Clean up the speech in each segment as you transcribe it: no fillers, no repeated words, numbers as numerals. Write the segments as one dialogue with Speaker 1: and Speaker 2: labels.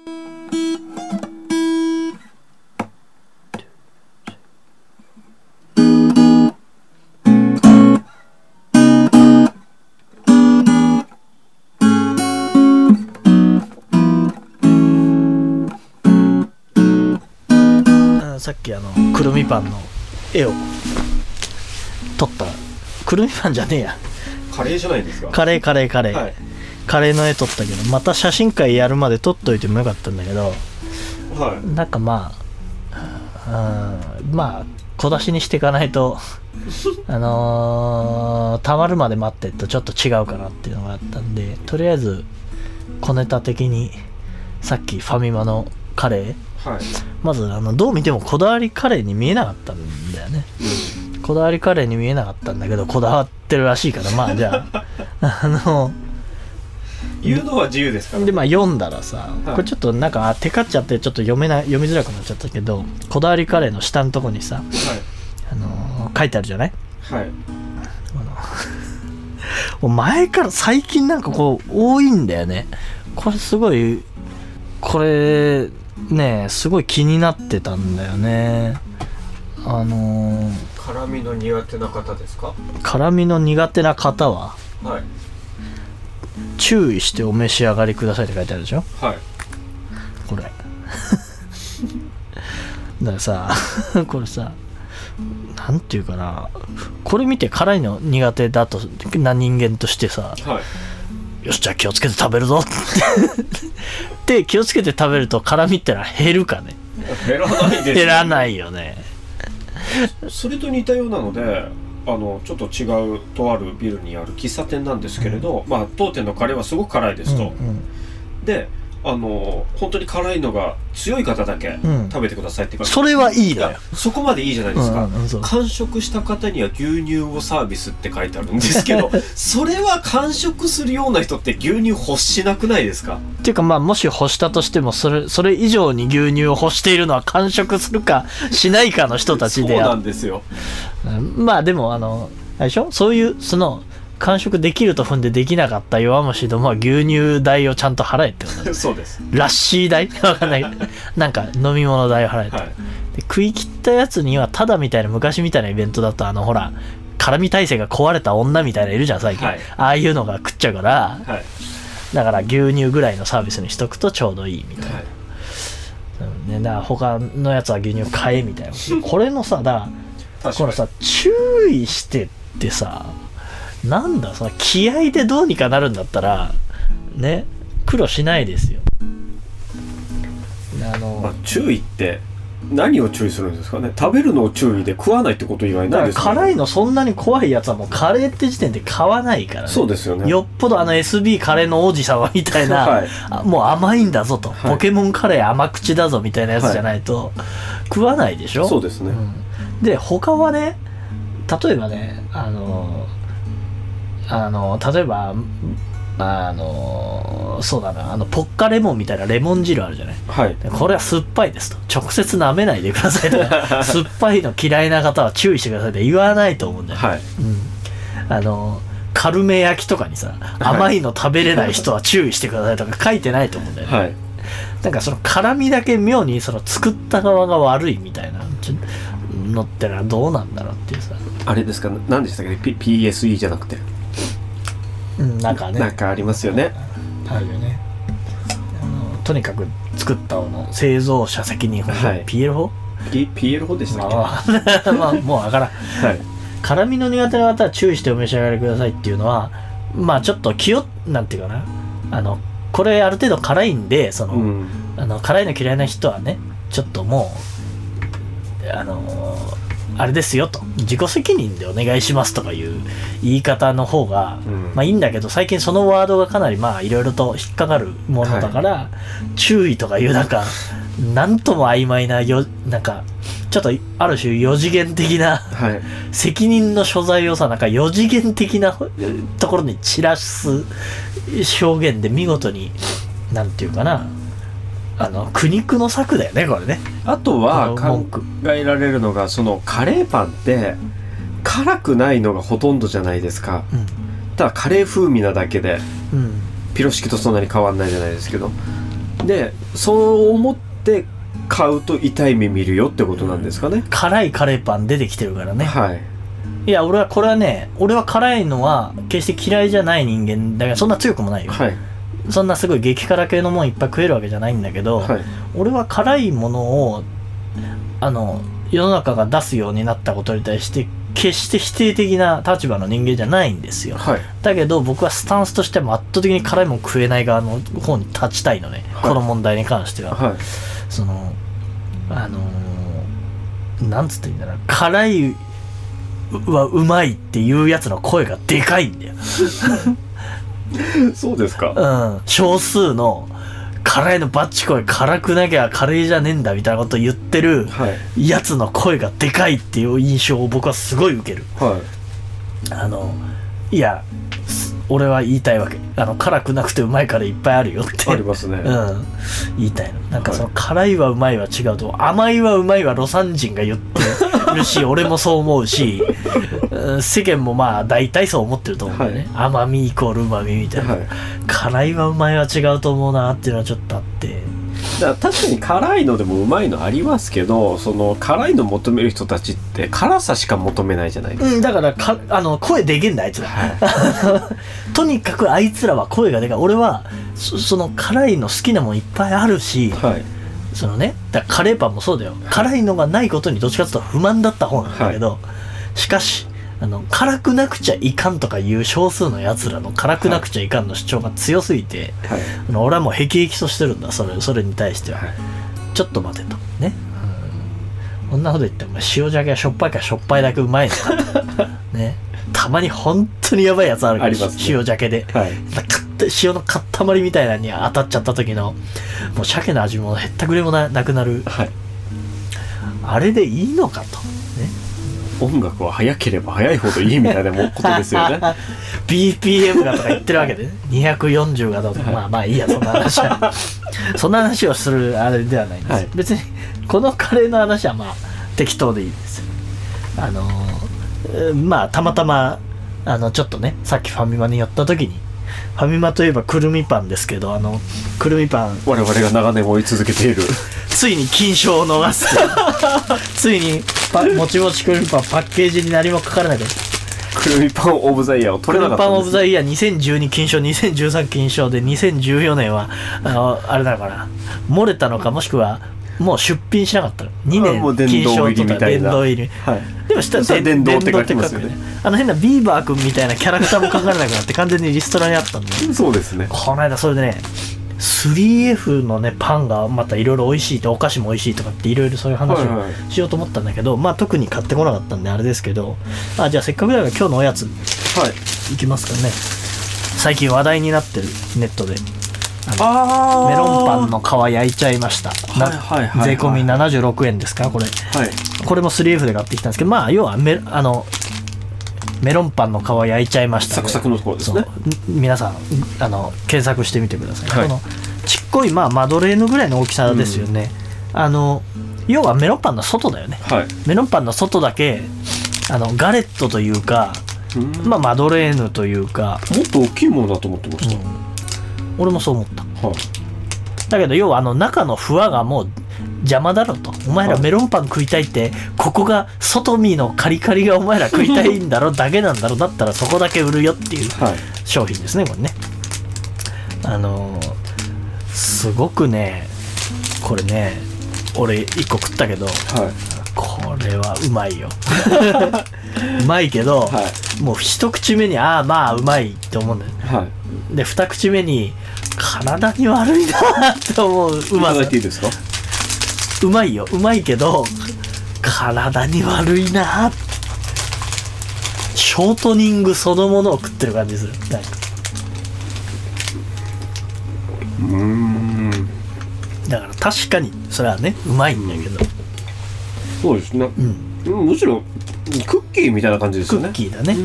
Speaker 1: さっきくるみパンの絵を撮った。くるみパンじゃねえや、
Speaker 2: カレーじゃないですか。
Speaker 1: カレー、
Speaker 2: はい、
Speaker 1: カレーの絵撮ったけど、また写真会やるまで撮っといてもよかったんだけど、
Speaker 2: はい、
Speaker 1: なんかまあ小出しにしていかないとたまるまで待ってるとちょっと違うかなっていうのがあったんで、とりあえず小ネタ的にさっきファミマのカレー、
Speaker 2: はい、
Speaker 1: まずどう見てもこだわりカレーに見えなかったんだよね、こだわりカレーに見えなかったんだけど、こだわってるらしいから、まあじゃあ
Speaker 2: 言うのは自由ですから、
Speaker 1: でまあ読んだらさ、
Speaker 2: はい、
Speaker 1: これちょっとなんかテカっちゃってちょっと読みづらくなっちゃったけど、こだわりカレーの下のとこにさ、はい、書いてあるじゃない、
Speaker 2: はい、
Speaker 1: もう前から最近なんかこう多いんだよね。これすごい、これねすごい気になってたんだよね。
Speaker 2: 辛みの苦手な方ですか？
Speaker 1: 辛みの苦手な方は、
Speaker 2: はい、
Speaker 1: 注意してお召し上がりくださいって書いてあるでしょ。
Speaker 2: はい、
Speaker 1: これだからさこれさ、なんていうかな、これ見て辛いの苦手だとな人間としてさ、
Speaker 2: はい、
Speaker 1: よしじゃあ気をつけて食べるぞって気をつけて食べると辛みってのは減るかね。
Speaker 2: 減らないですよね。
Speaker 1: 減らないよね。
Speaker 2: それと似たようなので、ちょっと違うとあるビルにある喫茶店なんですけれど、まあ当店のカレーはすごく辛いですと、で本当に辛いのが強い方だけ食べてくださいって言われて、
Speaker 1: それはいいのよ。
Speaker 2: そこまでいいじゃないですか、完食した方には牛乳をサービスって書いてあるんですけどそれは完食するような人って牛乳欲しなくないですか？
Speaker 1: っていうかまあもし欲したとしてもそれ以上に牛乳を欲しているのは完食するかしないかの人たちで
Speaker 2: そうなんですよ。
Speaker 1: まあでもあれでしょ、そういう完食できると踏んでできなかった弱虫どもは牛乳代をちゃんと払えってこと
Speaker 2: そうです。
Speaker 1: ラッシー代わかんないなんか飲み物代を払えって、はい、で食い切ったやつにはただみたいな、昔みたいなイベントだとほら辛み耐性が壊れた女みたいないるじゃん最近、はい、ああいうのが食っちゃうから、はい、だから牛乳ぐらいのサービスにしとくとちょうどいいみたいな、はいね、だから他のやつは牛乳買えみたいなこれのさ、だからこのさ注意してってさ、なんだその気合でどうにかなるんだったらね苦労しないですよ。
Speaker 2: 注意って何を注意するんですかね。食べるのを注意で食わないってこと以外ないですかね。
Speaker 1: 辛いのそんなに怖いやつはもうカレーって時点で買わないからね。
Speaker 2: そうですよね。
Speaker 1: よっぽどSB カレーの王子様みたいな、はい、もう甘いんだぞと、はい、ポケモンカレー甘口だぞみたいなやつじゃないと、はい、食わないでしょ。
Speaker 2: そうですね、
Speaker 1: で他はね、例えばね例えばそうだな、ポッカレモンみたいなレモン汁あるじゃない、はい、これは酸っぱいですと、直接舐めないでくださいとか酸っぱいの嫌いな方は注意してくださいって言わないと思うんだよね、はい、カルメ焼きとかにさ、甘いの食べれない人は注意してくださいとか書いてないと思うんだよね、はい、なんかその辛みだけ妙に作った側が悪いみたいなのってのはどうなんだろうっていうさ、
Speaker 2: あれですか、何でしたっけ、PSE じゃなくて、
Speaker 1: なんかね、
Speaker 2: なんかありますよね。
Speaker 1: あるよね。とにかく作ったの製造者責任法、はい、PL 法
Speaker 2: ？PL 法でしたっ
Speaker 1: け？まあもうわからん。はい。辛みの苦手な方は注意してお召し上がりくださいっていうのは、まあちょっとなんていうかな、これある程度辛いんで、辛いの嫌いな人はね、ちょっともうあれですよと、自己責任でお願いしますとかいう言い方の方が、まあいいんだけど、最近そのワードがかなりまあいろいろと引っかかるものだから、はい、注意とかいうなんとも曖昧ななんかちょっとある種4次元的な、はい、責任の所在をさ、なんか4次元的なところに散らす表現で見事に、なんていうかな、苦肉の策だよねこれね。
Speaker 2: あとは考えられるのが、そのカレーパンって辛くないのがほとんどじゃないですか、ただカレー風味なだけで、ピロシキとそんなに変わんないじゃないですけど、 でそう思って買うと痛い目見るよってことなんですかね。
Speaker 1: 辛いカレーパン出てきてるからね。
Speaker 2: はい。
Speaker 1: いや俺は辛いのは決して嫌いじゃない人間だから、そんな強くもないよ、
Speaker 2: はい、
Speaker 1: そんなすごい激辛系のもんいっぱい食えるわけじゃないんだけど、
Speaker 2: はい、
Speaker 1: 俺は辛いものを世の中が出すようになったことに対して決して否定的な立場の人間じゃないんですよ、
Speaker 2: はい、
Speaker 1: だけど僕はスタンスとしても圧倒的に辛いもん食えない側の方に立ちたいのね、はい、この問題に関しては、はい、なんつっていいんだろう、辛いはうまいっていうやつの声がでかいんだよ
Speaker 2: そうですか。
Speaker 1: 少数の辛いのバッチコイ辛くなきゃカレーじゃねえんだみたいなことを言ってるやつの声がでかいっていう印象を僕はすごい受ける、はい、いや俺は言いたいわけ、辛くなくてうまいカレーいっぱいあるよって
Speaker 2: ありますね、
Speaker 1: 言いたいの。なんかその辛いはうまいは違うと、甘いはうまいは魯山人が言ってるし俺もそう思うし世間もまあ大体そう思ってると思うんだよね、はい、甘みイコールうまみみたいな、はい、辛いはうまいは違うと思うなっていうのはちょっとあって、
Speaker 2: だから確かに辛いのでもうまいのありますけど、その辛いの求める人たちって辛さしか求めないじゃないですか、
Speaker 1: だから声でけんだあいつら、はい、とにかくあいつらは声がでかい。俺はその辛いの好きなもんいっぱいあるし、はい、そのね、だからカレーパンもそうだよ、はい、辛いのがないことにどっちかというと不満だった方なんだけど、はい、しかし辛くなくちゃいかんとかいう少数のやつらの辛くなくちゃいかんの主張が強すぎて、はい、俺はもうへきへきとしてるんだ、それに対しては、はい、ちょっと待てとね、こんなこと言っても塩鮭がしょっぱいからしょっぱいだけうまいのかね、たまに本当にやばいやつあるから、ね、塩鮭で、はい、塩の塊みたいなのに当たっちゃった時のもう鮭の味もへったくれも なくなる、はい、あれでいいのかとね。
Speaker 2: 音楽は速ければ速いほどいいみたいなことですよね
Speaker 1: BPM がとか言ってるわけで、ね、240がどうとか、はい、まあいいや、そんな話はそんな話をするあれではないんです、はい、別にこのカレーの話はまあ適当でいいですよ。まあたまたまちょっとね、さっきファミマに寄った時に、ファミマといえばくるみパンですけど、くるみパン
Speaker 2: 我々が長年追い続けている
Speaker 1: ついに金賞を逃すついにもちもちくるみパンパッケージに何も書かれないで
Speaker 2: くるみパンオブザイヤーを取れなかったんです。
Speaker 1: くるみパンオブザイヤー2012金賞、2013金賞で、2014年はあれだから漏れたのか、もしくはもう出品しなかったの。2年金賞とか殿堂入り、はい、でも下は
Speaker 2: 殿堂って書きますよね。
Speaker 1: 変なビーバー君みたいなキャラクターも書かれなくなって完全にリストラにあったんで
Speaker 2: そうですね。
Speaker 1: この間それでね、3F のねパンがまたいろいろ美味しいと、お菓子も美味しいとかっていろいろそういう話をしようと思ったんだけど、まあ特に買ってこなかったんであれですけど、じゃあせっかくだから今日のおやつ、はい、いきますかね。最近話題になってるネットでメロンパンの皮焼いちゃいました、税込み76円ですかこれ、はい、これも 3F で買ってきたんですけど、まあ要はメロンパンの皮焼いちゃいました、
Speaker 2: サクサクのところですね。
Speaker 1: 皆さん検索してみてください、はい、このちっこい、まあ、マドレーヌぐらいの大きさですよね、要はメロンパンの外だよね、はい、メロンパンの外だけガレットというか、まあ、マドレーヌというか、
Speaker 2: もっと大きいものだと思ってました、
Speaker 1: 俺もそう思った、はい、だけど要は中のふわがもう邪魔だろと、お前らメロンパン食いたいって、ここが外身のカリカリがお前ら食いたいんだろだけなんだろ、だったらそこだけ売るよっていう商品ですね、これね。すごくね、これね、俺1個食ったけど、はい、これはうまいようまいけど、はい、もう一口目にまあうまいって思うんだよ、はい、で二口目に体に悪いなって思ううまさ。いた
Speaker 2: だいていいですか。
Speaker 1: うまいよ、うまいけど体に悪いな。ショートニングそのものを食ってる感じする。だから確かにそれはねうまいんだけど、
Speaker 2: そうですね、むしろクッキーみたいな感じですよね。
Speaker 1: クッキーだね、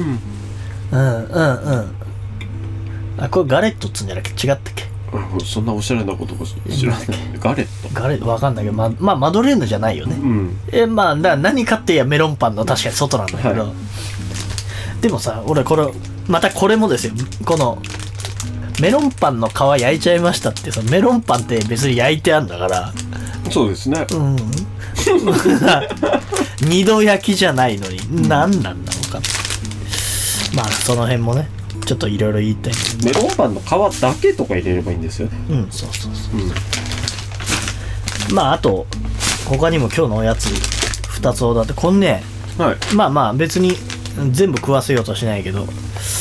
Speaker 1: これガレットっつうんじゃなくて違ったっけ。
Speaker 2: そんなおしゃれなこと知らない。ガレットわ
Speaker 1: かんないけど、まあマドレーヌじゃないよね、まあ何かっていやメロンパンの確かに外なんだけど、はい、でもさ、俺これまたこれもですよ、このメロンパンの皮焼いちゃいましたって、そのメロンパンって別に焼いてあんだから。
Speaker 2: そうですね。
Speaker 1: 二度焼きじゃないのに何なんだろうか。まあその辺もねちょっといろいろ言いたい。
Speaker 2: メロンパンの皮だけとか入れればいいんですよね。
Speaker 1: そうそうそう。まああと他にも今日のおやつ2つほどあって、こんね、まあまあ別に全部食わせようとしないけど、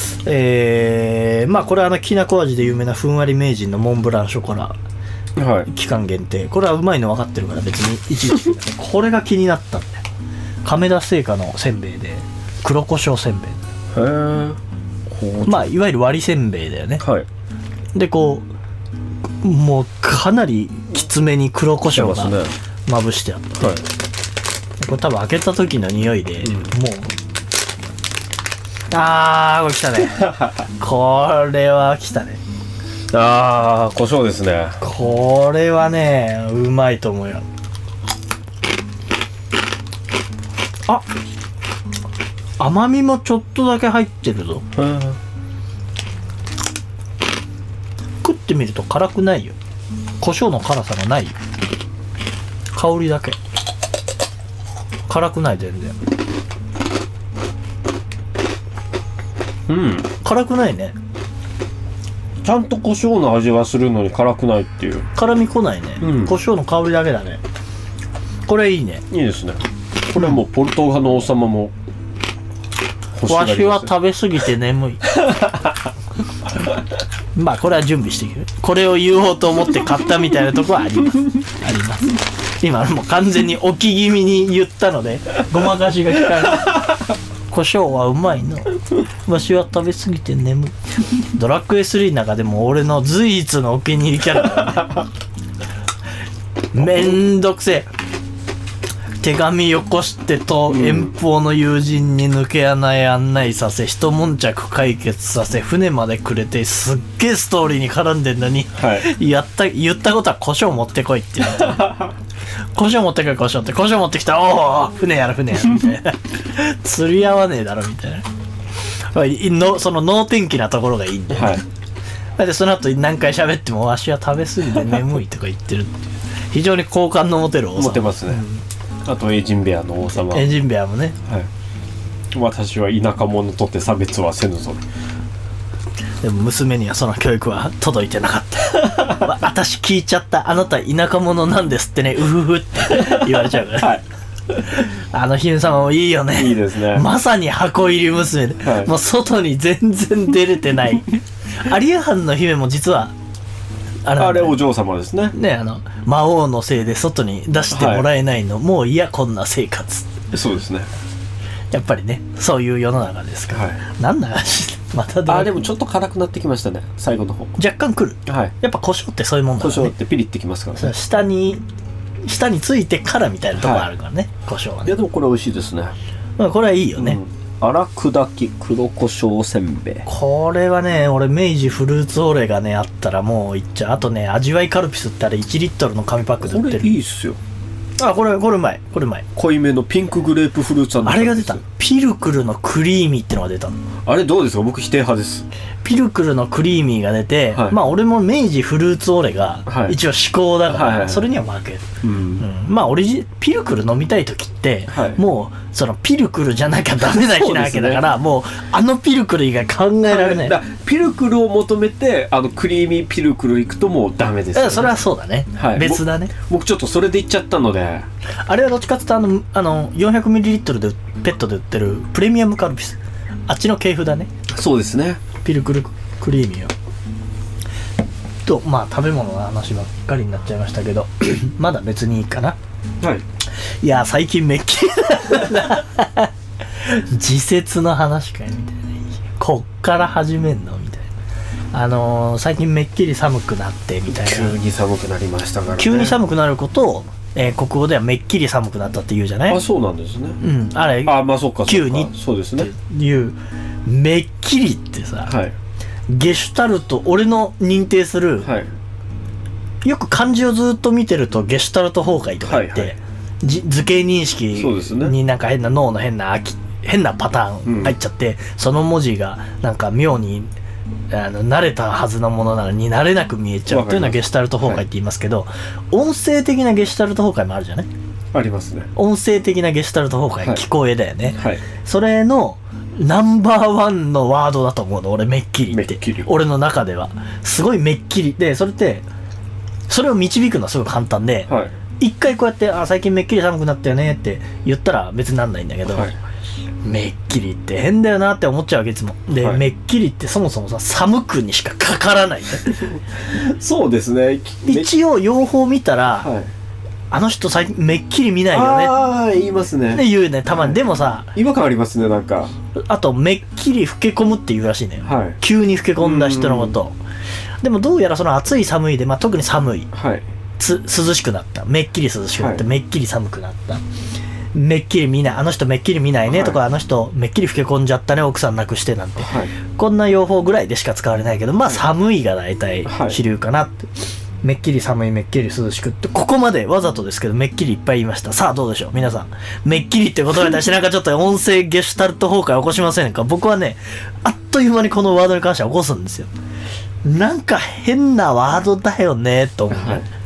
Speaker 1: まあこれはきなこ味で有名なふんわり名人のモンブランショコラ、期間限定。これはうまいの分かってるから別にいちいちこれが気になったんだよ。亀田製菓のせんべいで黒胡椒せんべい。まあいわゆる割りせんべいだよね。でこうもうかなりきつめに黒胡椒がまぶしてあって、これ多分開けた時の匂いで、もうこれ来たね。これは来たね。
Speaker 2: 胡椒ですね。
Speaker 1: これはねうまいと思うよ。甘みもちょっとだけ入ってるぞ。食ってみると辛くないよ。胡椒の辛さがないよ。香りだけ。辛くない全然。辛くないね。
Speaker 2: ちゃんと胡椒の味はするのに辛くないっていう。
Speaker 1: 辛みこないね。胡椒の香りだけだね。これいいね。
Speaker 2: いいですね。これはもうポルトガの王様も
Speaker 1: わしは食べ過ぎて眠い。まあこれは準備していく。これを言おうと思って買ったみたいなところはあります。あります。今もう完全に置き気味に言ったのでごまかしが効かない。胡椒はうまいの。わしは食べ過ぎて眠い。ドラクエ3の中でも俺の随一のお気に入りキャラだね。めんどくせえ。手紙よこしてと遠方の友人に抜け穴へ案内させ、一悶着解決させ、船までくれて、すっげえストーリーに絡んでんのに、言ったことは胡椒持ってこいって言って、胡椒持ってこい胡椒って、胡椒持ってきた、おお船やるみたいな。釣り合わねえだろみたいな。その能天気なところがいいんだよね。でその後何回喋ってもわしは食べ過ぎて眠いとか言ってるっていう、非常に好感の持てる王様。
Speaker 2: 持てますね。あとエジンベアの王様。
Speaker 1: エジンベアもね。
Speaker 2: 私は田舎者とて差別はせぬぞ。
Speaker 1: でも娘にはその教育は届いてなかった。私聞いちゃった。あなた田舎者なんですってね。うふふって言われちゃうから。あの姫様もいいよね。
Speaker 2: いいですね。
Speaker 1: まさに箱入り娘で、もう外に全然出れてない。アリアハンの姫も実は
Speaker 2: あれお嬢様ですね。
Speaker 1: 魔王のせいで外に出してもらえないの、もう嫌こんな生活。
Speaker 2: そうですね。
Speaker 1: やっぱりね、そういう世の中ですから。なんだまた
Speaker 2: でもちょっと辛くなってきましたね、最後の方。
Speaker 1: 若干くる。やっぱ胡椒ってそういうもんだからね。
Speaker 2: 胡椒ってピリってきますからね。
Speaker 1: 下についてからみたいなとこあるからね、胡椒はね。
Speaker 2: いやでもこれ美味しいですね。
Speaker 1: これはいいよね。
Speaker 2: 粗砕き黒胡椒せんべい。
Speaker 1: これはね、俺明治フルーツオレがねあったらもういっちゃう。あとね、味わいカルピスってあれ1リットルの紙パックで売ってる。
Speaker 2: これいいっすよ。
Speaker 1: これうまい。これうまい。
Speaker 2: 濃いめのピンクグレープフルーツ。
Speaker 1: あれが出た。ピルクルのクリーミーってのが出たの。
Speaker 2: あれどうですか？僕否定派です。
Speaker 1: ピルクルのクリーミーが出て、まあ俺も明治フルーツオレが一応至高だから、それには負ける。まあピルクル飲みたい時って、もうそのピルクルじゃなきゃダメな日なわけだから、もうピルクル以外考えられない。
Speaker 2: ピルクルを求めてクリーミーピルクル行くともうダメです。
Speaker 1: それはそうだね。別だね。
Speaker 2: 僕ちょっとそれで行っちゃったので。
Speaker 1: あれはどっちかっていうと400ml でペットで売ってるプレミアムカルピス、あっちの系譜だね。
Speaker 2: そうですね。
Speaker 1: ピルクルクリーミーよと、まあ食べ物の話ばっかりになっちゃいましたけどまだ別にいいかな。いや最近めっきりだな時節の話かよみたいな、こっから始めんのみたいな。最近めっきり寒くなってみたいな。
Speaker 2: 急に寒くなりましたからね。
Speaker 1: 急に寒くなることを国語ではめっきり寒くなったって言うじゃない。
Speaker 2: そうなんですね。
Speaker 1: あれ
Speaker 2: まあそうか
Speaker 1: 急に
Speaker 2: そうですね。
Speaker 1: いうめっきりってさ、ゲシュタルト、俺の認定する、よく漢字をずっと見てるとゲシュタルト崩壊とか言って、図形認識になんか変な脳の変なパターン入っちゃって、その文字がなんか妙に慣れたはずのものなのに慣れなく見えちゃうっていうのはゲシュタルト崩壊って言いますけど、音声的なゲシュタルト崩壊もあるじゃない。
Speaker 2: ありますね。
Speaker 1: 音声的なゲシュタルト崩壊、聞こえだよね、それのナンバーワンのワードだと思うの俺、めっきりって。俺の中ではすごいめっきりで、それってそれを導くのはすごい簡単で、一回こうやって最近めっきり寒くなったよねって言ったら別になんないんだけど、めっきりって変だよなって思っちゃうわけいつもで、めっきりってそもそもさ寒くにしかかからない
Speaker 2: そうですね。
Speaker 1: 一応用法見たら、あの人最近めっきり見ないよね
Speaker 2: 言いますね
Speaker 1: って言うねたまに、でもさ
Speaker 2: 違和感ありますね。なんか
Speaker 1: あとめっきり老け込むっていうらしいね、急に老け込んだ人のこと。でもどうやらその暑い寒いで、特に寒い、涼しくなった、めっきり涼しくなった、めっきり寒くなった、めっきり見ない、あの人めっきり見ないねとか、あの人めっきり老け込んじゃったね奥さん亡くしてなんて、こんな用法ぐらいでしか使われないけど、寒いが大体主流かなって、めっきり寒い、めっきり涼しくって、ここまでわざとですけどめっきりいっぱい言いました。さあどうでしょう皆さん、めっきりって言葉に対してなんかちょっと音声ゲシュタルト崩壊起こしませんか。僕はねあっという間にこのワードに関しては起こすんですよ。なんか変なワードだよねと思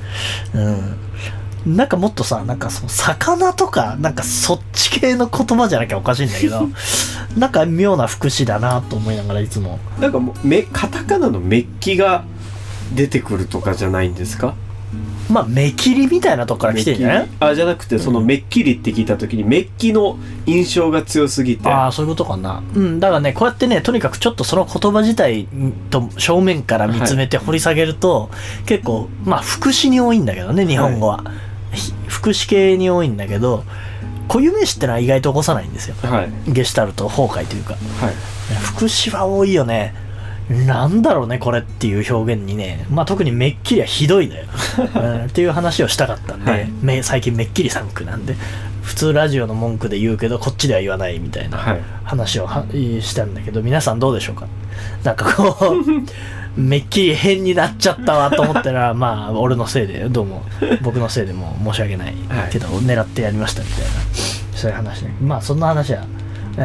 Speaker 1: う、なんかもっとさ、なんかその魚とかなんかそっち系の言葉じゃなきゃおかしいんだけどなんか妙な副詞だなと思いながらいつも、
Speaker 2: なんかもうカタカナのメッキが出てくるとかじゃないんですか。
Speaker 1: 目切りみたいなとこから来てるんじゃない？
Speaker 2: じゃなくて、そのメッキリって聞いた時にメッキの印象が強すぎて、
Speaker 1: そういうことかな。だからね、こうやってね、とにかくちょっとその言葉自体と正面から見つめて掘り下げると、結構副詞に多いんだけどね、日本語は、副詞系に多いんだけど、固有名詞ってのは意外と起こさないんですよ、ゲシュタルト崩壊というか、副詞は多いよね。なんだろうねこれっていう表現にね、特にめっきりはひどいのよ、っていう話をしたかったんで、最近めっきり寒くなんで、普通ラジオの文句で言うけどこっちでは言わないみたいな話をしたんだけど、皆さんどうでしょうか。なんかこうめっきり変になっちゃったわと思ったら俺のせいで、どうも僕のせいでも申し訳ないけど、狙ってやりましたみたいな、そういう話ね。そんな話は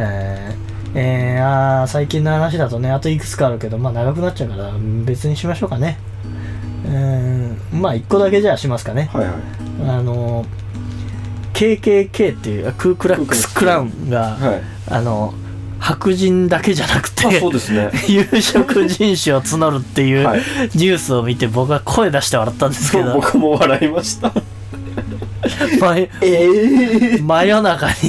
Speaker 1: 最近の話だとね、あといくつかあるけど長くなっちゃうから別にしましょうかね。1個だけじゃあしますかね。KKK っていうクークラックスクラウンが、白人だけじゃなくて、
Speaker 2: そうですね、
Speaker 1: 有色人種を募るっていうニュースを見て僕は声出して笑ったんですけど、
Speaker 2: 僕も笑いました
Speaker 1: 真夜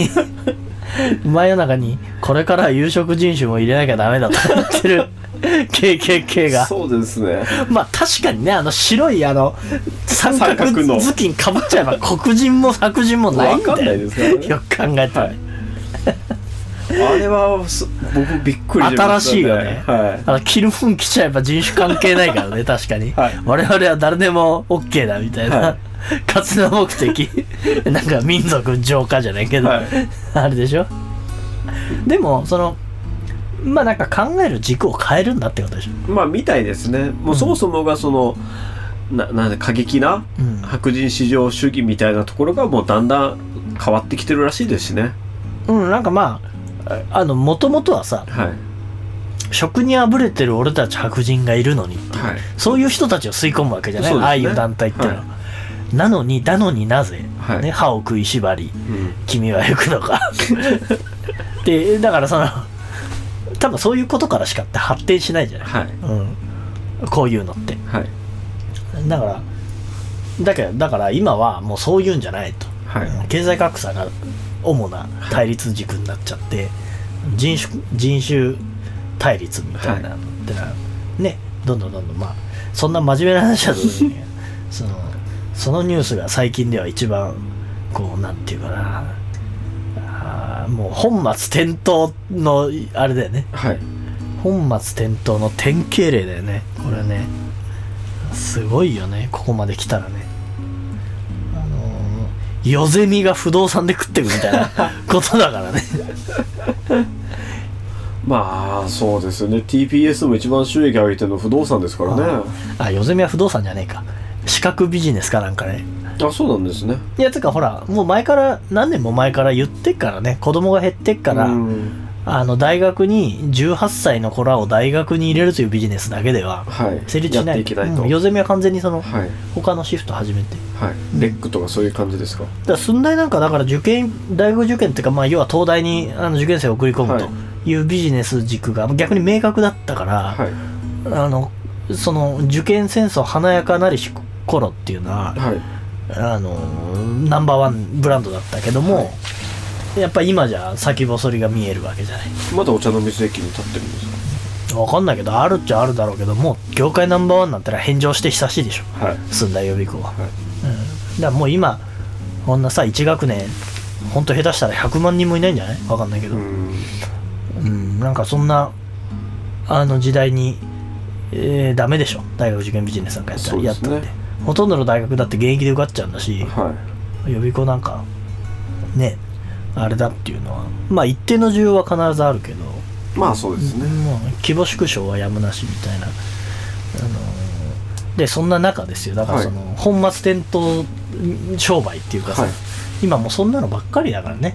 Speaker 1: 中にこれからは有色人種も入れなきゃダメだと言ってるKKK が、
Speaker 2: そうですね。
Speaker 1: 確かにね、白い三角頭巾かぶっちゃえば黒人も白人もないんだよ。分かんないですからね、よく考えたら、
Speaker 2: あれは僕びっくりしましたね。
Speaker 1: 新しいよね、着る分着ちゃえば人種関係ないからね確かに、我々は誰でも OK だみたいな、活動目的なんか民族浄化じゃないけど、あれでしょ。でもなんか考える軸を変えるんだってことでしょ。
Speaker 2: みたいですね。もうそもそもがなんで過激な白人至上主義みたいなところがもうだんだん変わってきてるらしいですしね。
Speaker 1: なんかもともとはさ、食にあぶれてる俺たち白人がいるのに、そういう人たちを吸い込むわけじゃない、ああいう団体ってのは、なのになぜ、歯を食いしばり、君は行くのかで、だから多分そういうことからしかって発展しないじゃない、こういうのって、だから今はもうそういうんじゃないと、経済格差が主な対立軸になっちゃって、人種対立みたいなのってね、どんどんそんな真面目な話だとねそのニュースが最近では一番なんていうかな、もう本末転倒のあれだよね、本末転倒の典型例だよねこれね。すごいよね、ここまで来たらね。ヨゼミが不動産で食ってくみたいなことだからね
Speaker 2: そうですよね。 TPS も一番収益上げてるの不動産ですからね。
Speaker 1: ヨゼミは不動産じゃねえか、資格ビジネスかなんかね。
Speaker 2: そうなんですね。
Speaker 1: いやつかほら、もう何年も前から言ってっからね、子供が減ってっから、 大学に18歳の子らを大学に入れるというビジネスだけでは成立しない。
Speaker 2: やっていけないと。
Speaker 1: ヨゼミは完全にその、他のシフト始めて、
Speaker 2: レックとかそういう感じですか。
Speaker 1: だから駿大なんかだから大学受験っていうか、要は東大に受験生を送り込むというビジネス軸が逆に明確だったから、その受験戦争華やかなり頃っていうのは、ナンバーワンブランドだったけども、やっぱり今じゃ先細りが見えるわけじゃない。
Speaker 2: まだお茶の水駅に立ってるんですか。
Speaker 1: 分かんないけど、あるっちゃあるだろうけど、もう業界ナンバーワンになったら返上して久しいでしょ、駿大予備校は。だからもう今こんなさ1学年ほんと下手したら100万人もいないんじゃない。分かんないけど、なんかそんな時代に、ダメでしょ大学受験ビジネスなんかやったって。ほとんどの大学だって現役で受かっちゃうんだし、予備校なんかねあれだっていうのは一定の需要は必ずあるけど、
Speaker 2: そうですね、
Speaker 1: 規模縮小はやむなしみたいな、でそんな中ですよ。だからその、本末転倒商売っていうかさ、今もうそんなのばっかりだからね。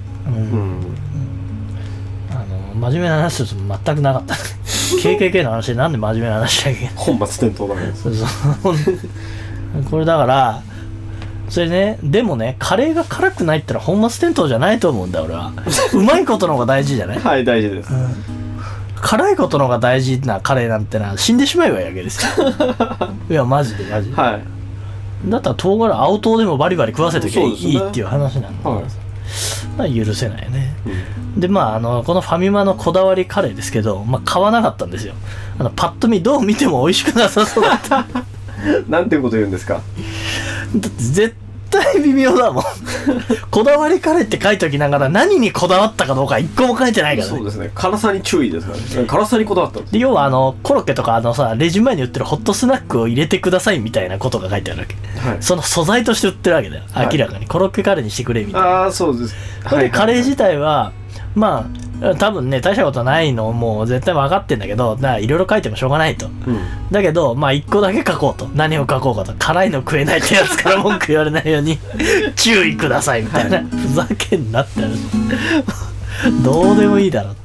Speaker 1: 真面目な話すると全くなかった。KKK の話でなんで真面目な話だっけ。
Speaker 2: 本末転倒だね。
Speaker 1: これだからそれね。でもね、カレーが辛くないってのは本末転倒じゃないと思うんだ俺は。うまいことの方が大事じゃない。
Speaker 2: 大事です、
Speaker 1: 辛いことの方が大事なカレーなんてのは死んでしまえばいいわけですよ。いやマジでだったら青唐でもバリバリ食わせときゃいいっていう話なんだから許せないよね。でこのファミマのこだわりカレーですけど、買わなかったんですよ。パッと見どう見ても美味しくなさそうだった。
Speaker 2: なんていうこと言うんですか。
Speaker 1: だって絶対微妙だもん。こだわりカレーって書いときながら何にこだわったかどうか一個も書いてないからね。
Speaker 2: そうですね。辛さに注意ですからね。辛さにこだわったんです。
Speaker 1: で要はコロッケとかレジ前に売ってるホットスナックを入れてくださいみたいなことが書いてあるわけ、その素材として売ってるわけだよ、明らかにコロッケカレーにしてくれみたいな。
Speaker 2: そうです。
Speaker 1: でカレー自体は多分ね大したことないのもう絶対分かってんだけど、いろいろ書いてもしょうがないと、だけど1個だけ書こうと。何を書こうかと。辛いの食えないってやつから文句言われないように注意くださいみたいな。ふざけんなってどうでもいいだろって。